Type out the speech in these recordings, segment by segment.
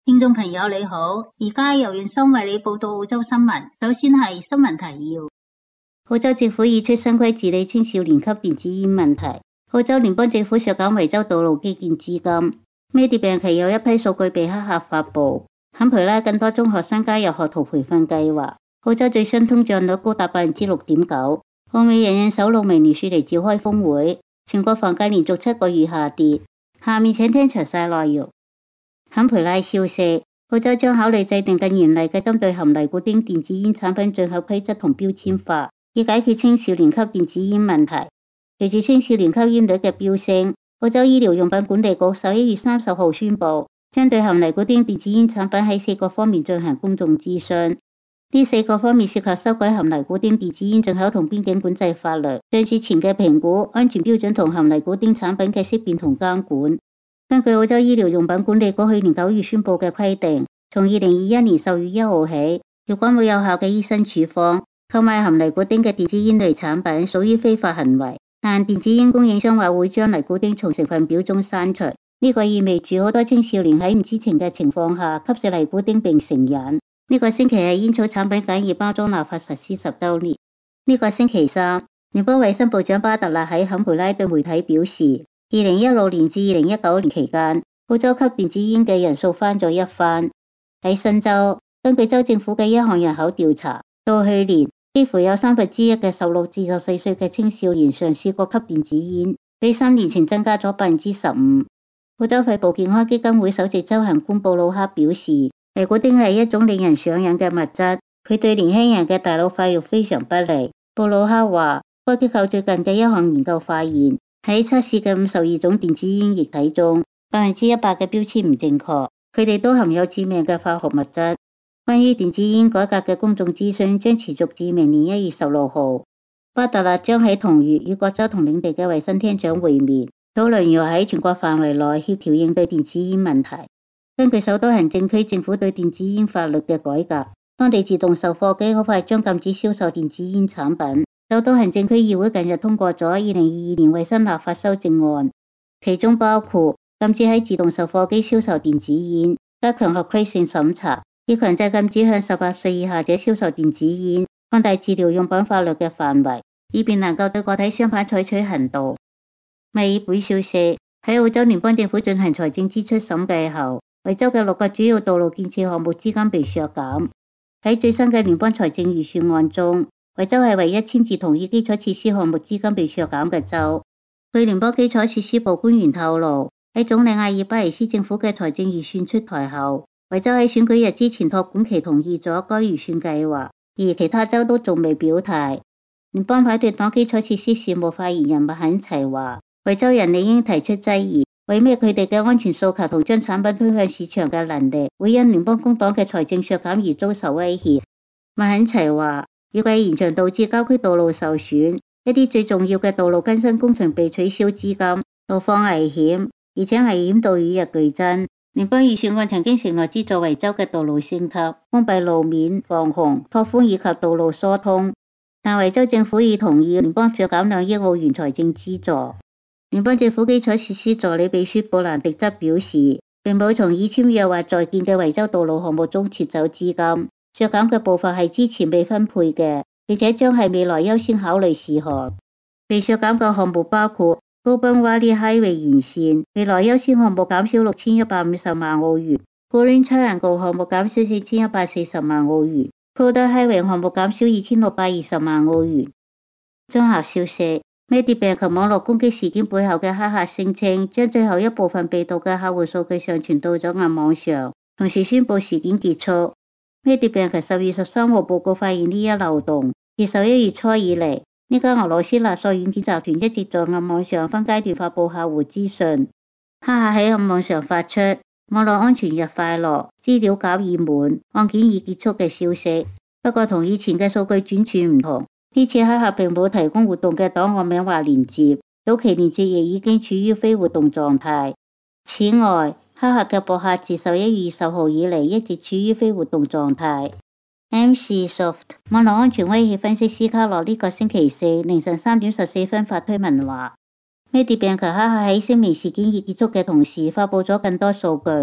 聽眾朋友你好，而家由袁生為你報道澳洲新聞。首先係新聞提要：澳洲政府已出新規治理青少年吸電子煙問題。澳洲聯邦政府削減維州道路基建資金。咩跌病期有一批數據被黑客發布。坎培拉更多中學生加入學徒培訓計劃。澳洲最新通脹率高達 6.9%。澳美人首腦明尼雪梨召開峰會。全國房價連續7個月下跌。下面請聽詳細內容。坎培拉消息，澳洲將考慮制定更嚴厲嘅針對含尼古丁電子煙產品進口規則同標籤法，以解決青少年吸電子煙問題。隨住青少年吸煙率嘅飆升，澳洲醫療用品管理局11月30號宣布，將對含尼古丁電子煙產品喺4個方面進行公眾諮詢。呢4個方面涉及修改含尼古丁電子煙進口同邊境管制法律，像事前嘅評估、安全標準同含尼古丁產品嘅識別同監管。根據澳洲醫療用品管理局去年9月宣布嘅規定，從2021年10月1號起，如果冇有效嘅醫生處方，購買含尼古丁嘅電子煙類產品屬於非法行為，但電子煙供應商話會將尼古丁從成分表中刪除。呢個意味住好多青少年喺唔知情嘅情況下吸食尼古丁並成癮。呢個星期係煙草產品簡易包裝立法實施10週年。呢個星期三，聯邦衛生部長巴特勒喺坎培拉對媒體表示，2016年至2019年期間，澳洲吸電子煙嘅人數翻咗一番。喺新州，根據州政府嘅一項人口調查，到去年幾乎有1/3嘅16至14歲嘅青少年嘗試過吸電子煙，比3年前增加咗15%。澳洲肺部健康基金會首席執行官布魯克表示，尼古丁係一種令人上癮嘅物質，佢對年輕人嘅大腦發育非常不利。布魯克話，該機構最近嘅一項研究發現，喺測試嘅52種電子煙液體中，100%嘅標籤唔正確，佢哋都含有致命嘅化學物質。關於電子煙改革嘅公眾諮詢將持續至明年1月16號。巴特勒將喺同月與各州同領地嘅衛生廳長會面，討論如何喺全國範圍內協調應對電子煙問題。根據首都行政區政府對電子煙法律嘅改革，當地自動售貨機好快將禁止銷售電子煙產品。首都行政區議會近日通過咗2022年衛生立法修正案，其中包括禁止喺自動售貨機銷售電子煙，加強合規性審查，以強制禁止向18歲以下者銷售電子煙，擴大治療用品法律嘅範圍，以便能夠對個體商品採取行動。墨爾本消息，喺澳洲聯邦政府進行財政支出審計後，維州嘅6個主要道路建設項目資金被削減。喺最新嘅聯邦財政預算案中，維州係唯一簽字同意基礎設施項目資金被削減嘅州。據聯邦基礎設施部官員透露，喺總理阿爾巴尼斯政府嘅財政預算出台後，維州喺選舉日之前託管期同意咗該預算計劃，而其他州都仲未表態。聯邦反對黨基礎設施事務發言人麥肯齊話，維州人理應提出質疑，為咩佢哋嘅安全訴求同將產品推向市場嘅能力會因聯邦工黨嘅財政削減而遭受威脅。麥肯齊話，預計延長導致郊區道路受損，一啲最重要嘅道路更新工程被取消資金，路況危險，而且危險度與日俱增。聯邦預算案曾經承諾資助維州嘅道路升級、封閉路面、防洪、拓寬以及道路疏通，但維州政府已同意聯邦削減2億澳元財政資助。聯邦政府基礎設施助理秘書布蘭迪則表示，並冇從已簽約或在建嘅維州道路項目中撤走資金。削減嘅部分係之前被分配嘅，並且將係未來優先考慮事項。被削減嘅項目包括高賓瓦利 Highway 延線，未來優先項目減少6150萬澳元；Green Triangle 項目減少4140萬澳元；Calder Highway 項目減少2620萬澳元。綜合消息，咩跌病及網絡攻擊事件背後嘅黑客聲稱，將最後一部分被盜嘅客戶數據上傳到咗暗網上，同時宣布事件結束。咩跌病及10月13號報告發現呢一漏洞，而11月初以嚟，呢間俄羅斯勒索軟件集團一直在暗網上分階段發布客戶資訊。黑客喺暗網上發出網絡安全日快樂，資料夾已滿，案件已結束嘅消息。不過同以前嘅數據轉傳唔同，呢次黑客並冇提供活動嘅檔案名或連接，早期連接亦已經處於非活動狀態。此外，黑客嘅博客自11月20號以嚟一直處於非活動狀態。MC-Soft 網絡安全威脅分析師卡洛呢個星期四凌晨3點14分發推文話，咩跌病及黑客喺聲明事件已結束嘅同時發佈咗更多數據。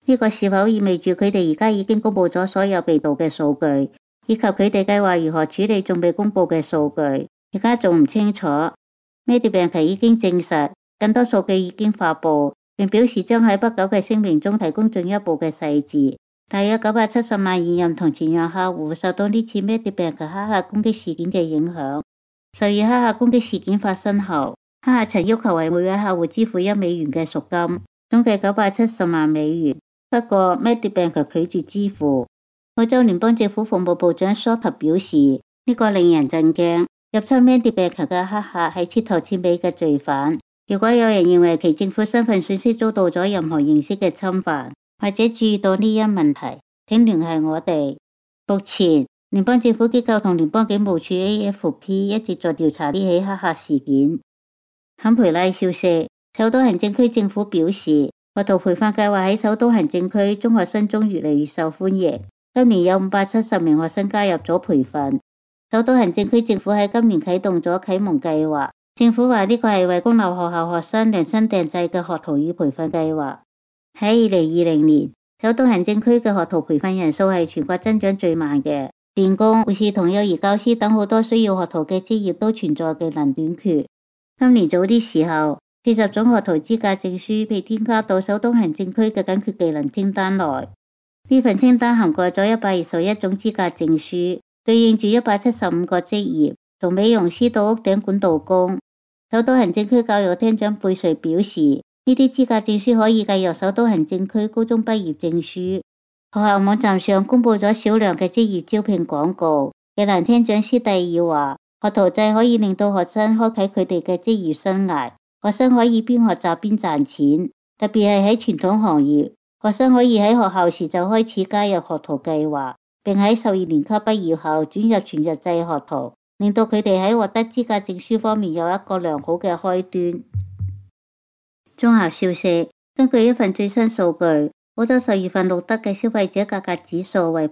呢個是否意味住佢哋而家已經公佈咗所有被盜嘅數據，以及佢哋計劃如何處理仲未公佈嘅數據？而家仲唔清楚。Medibank 已經證實更多數據已經發佈，並表示將喺不久嘅聲明中提供進一步嘅細節。大約970萬現任同前任客戶受到呢次 Medibank 黑客攻擊事件嘅影響。12月黑客攻擊事件發生後，黑客曾要求為每位客戶支付$1嘅贖金，總計970萬美元。不過 Medibank 拒絕支付。澳洲聯邦政府服務部長 Shorter 表示，呢個令人震驚。入侵 Medibank 嘅黑客係徹頭徹尾嘅罪犯。如果有人認為其政府身份信息遭到咗任何形式嘅侵犯，或者注意到呢一問題，請聯繫我哋。目前，聯邦政府機構同聯邦警務處 AFP 一直在調查呢起黑客事件。坎培拉消息，首都行政區政府表示，學徒培訓計劃喺首都行政區中學生中越嚟越受歡迎。今年有570名學生加入咗培訓。首都行政區政府喺今年啟動咗啟蒙計劃。政府話呢個係為公立學校學生量身訂製嘅學徒與培訓計劃。喺2020年，首都行政區嘅學徒培訓人數係全國增長最慢嘅。電工、護士同幼兒教師等好多需要學徒嘅職業都存在技能短缺。今年早啲時候，40種學徒資格證書被添加到首都行政區嘅緊缺技能清單內。呢份清單涵蓋咗121種資格證書，對應住175個職業，從美容師到屋頂管道工。首都行政區教育廳長貝瑞表示，呢啲資格證書可以計入首都行政區高中畢業證書。學校網站上公布咗少量嘅職業招聘廣告。技能廳長斯蒂爾話，學徒制可以令到學生開啟佢哋嘅職業生涯。學生可以邊學習邊賺錢，特別係喺傳統行業。學生可以喺學校時就開始加入學徒計劃，並喺12年級畢業後轉入全日制學徒，令到佢哋喺獲得資格證書方面有一個良好嘅開端。綜合消息，根據一份最新數據，澳洲10月份錄得嘅消費者價格指數為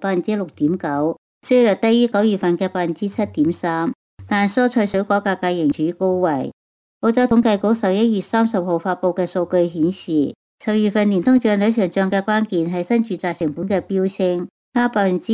6.9%，雖略低於9月份嘅7.3%，但蔬菜水果價格仍處於高位。澳洲統計局11月30號發佈嘅數據顯示，10月份年通脹率上漲嘅關鍵係新住宅成本嘅飆升，加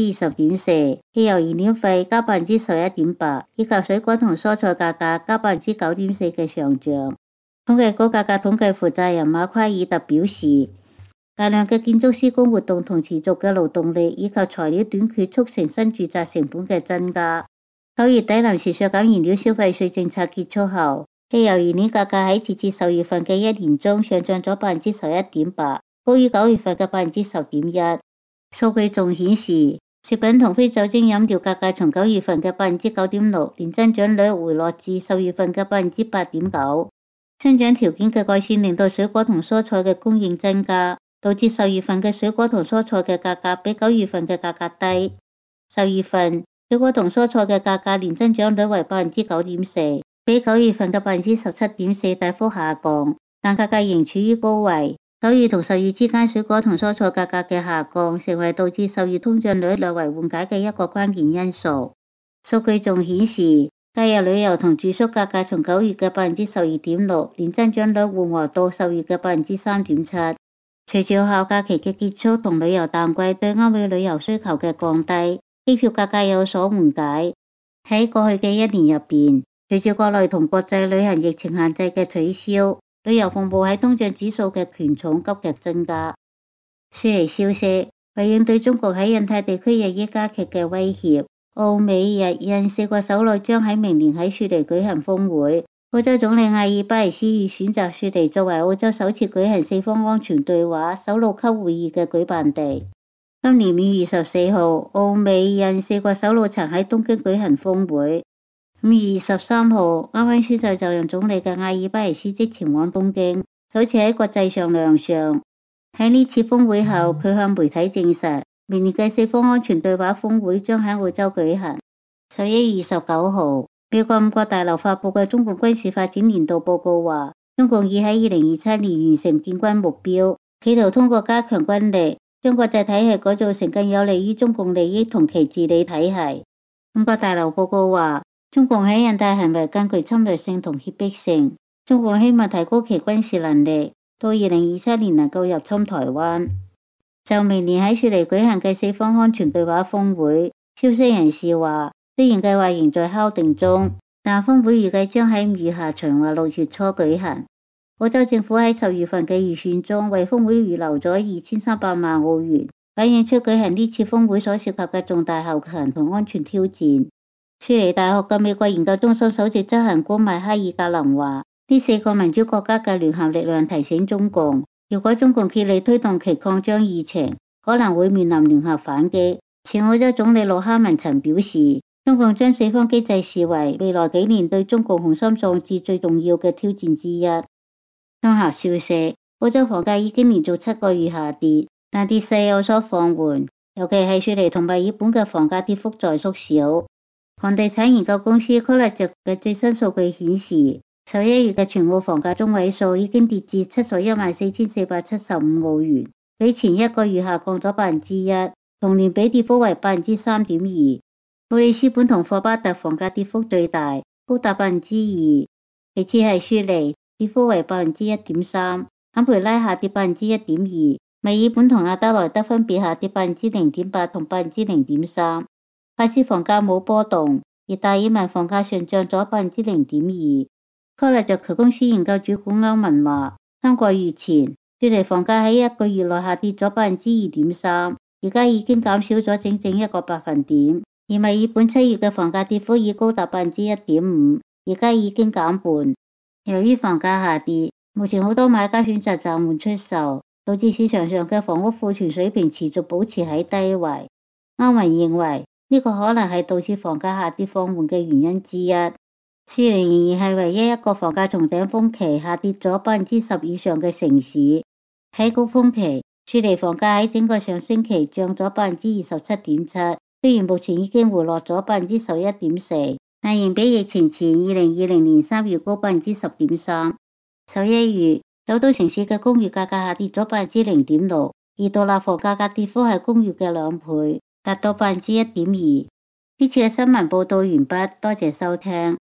20.4%，汽油燃料費加11.8%，以及水果同蔬菜價格加9.4%嘅上漲。統計局價格統計負責人馬奎爾特表示，大量嘅建築施工活動同持續嘅勞動力以及材料短缺促成新住宅成本嘅增加。9月底臨時削減燃料消費稅政策結束後，汽油燃料價格喺截至10月份嘅一年中上漲咗11.8%，高於9月份嘅10.1%。數據仲顯示，食品同非酒精飲料價格從9月份嘅9.6%年增長率回落至10月份嘅8.9%。增長條件嘅改善令到水果同蔬菜嘅供應增加，導致10月份嘅水果同蔬菜嘅價格比9月份嘅價格低。10月份水果同蔬菜嘅價格年增長率為9.4%，比9月份嘅17.4%大幅下降，但價格仍處於高位。9月同10月之間水果同蔬菜價格嘅下降，成為導致10月通脹率略為緩解嘅一個關鍵因素。數據仲顯示，假日旅遊同住宿價格從9月嘅12.6%年增長率緩和到10月嘅3.7%。隨住學校假期嘅結束同旅遊淡季對歐美旅遊需求嘅降低，機票價格有所緩解。喺過去嘅一年入邊，隨住國內同國際旅行疫情限制嘅取消，旅遊服務喺通脹指數嘅權重急劇增加。雪梨消息，為應對中國喺印太地區日益加劇嘅威脅，澳美日印4國首腦將喺明年喺雪梨舉行峰會。澳洲總理阿爾巴尼斯已選擇雪梨作為澳洲首次舉行四方安全對話首腦級會議嘅舉辦地。今年5月24號，澳美印4國首腦曾喺東京舉行峰會。5月23號，啱啱宣誓就任總理嘅阿爾巴尼斯即前往東京，首次喺國際上亮相。喺呢次峰會後，佢向媒體證實，明年嘅四方安全對話峰會將喺澳洲舉行。11月29號，美國5角大樓發佈嘅中共軍事發展年度報告話，中共已喺2027年完成建軍目標，企圖通過加強軍力，將國際體系改造成更有利於中共利益同其治理體系。5角大樓報告話，中共喺印太行為更具侵略性同脅迫性，中共希望提高其軍事能力，到2027年能夠入侵台灣。 就明年喺雪梨舉行嘅四方安全對話峰會。消息人士話，雖然計劃仍在敲定中，但峰會預計將喺5月下旬或6月初舉行。澳洲政府喺10月份嘅預算中為峰會預留咗2300萬澳元，反映出舉行呢次峰會所涉及嘅重大後勤同安全挑戰。雪梨大學嘅美國研究中心首席執行官邁克爾格林話，呢4個民主國家嘅聯合力量提醒中共，如果中共竭力推動其擴張議程，可能會面臨聯合反擊。前澳洲總理陸克文曾表示，中共將四方機制視為未來幾年對中共雄心壯志最重要嘅挑戰之一。綜合消息，澳洲房價已經連續7個月下跌，但跌勢有所放緩，尤其係雪梨同墨爾本嘅房價跌幅在縮小。房地產研究公司 Colliers 嘅最新數據顯示，11月嘅全澳房價中位數已經跌至714,475澳元，比前一個月下降咗1%，同年比跌幅為3.2%。布里斯本同霍巴特房價跌幅最大，高達2%，其次係雪梨，跌幅為1.3%，坎培拉下跌1.2%，墨爾本同阿德萊德分別下跌0.8%同0.3%。珀斯房價冇波動，而達爾文房價上漲咗0.2%。Colliers公司研究主管歐文話，3個月前雪梨房價喺1個月內下跌咗2.3%，而家已經減少咗整整1個百分點。而墨爾本7月嘅房價跌幅已高達1.5%，而家已經減半。由於房價下跌，目前好多買家選擇暫緩出售，導致市場上嘅房屋庫存水平持續保持喺低位。歐文認為呢個可能係導致房價下跌放緩嘅原因之一。雪梨仍然係唯一一個房價從頂峰期下跌咗10%以上嘅城市。喺高峰期，雪梨房價喺整個上星期漲咗27.7%，雖然目前已經回落咗11.4%，但仍比疫情前2020年3月高10.3%。11月，首都城市嘅公寓價格下跌咗0.6%，而獨立房價格跌幅係公寓嘅2倍，達到1.2%。呢次嘅新聞報道完畢，多謝收聽。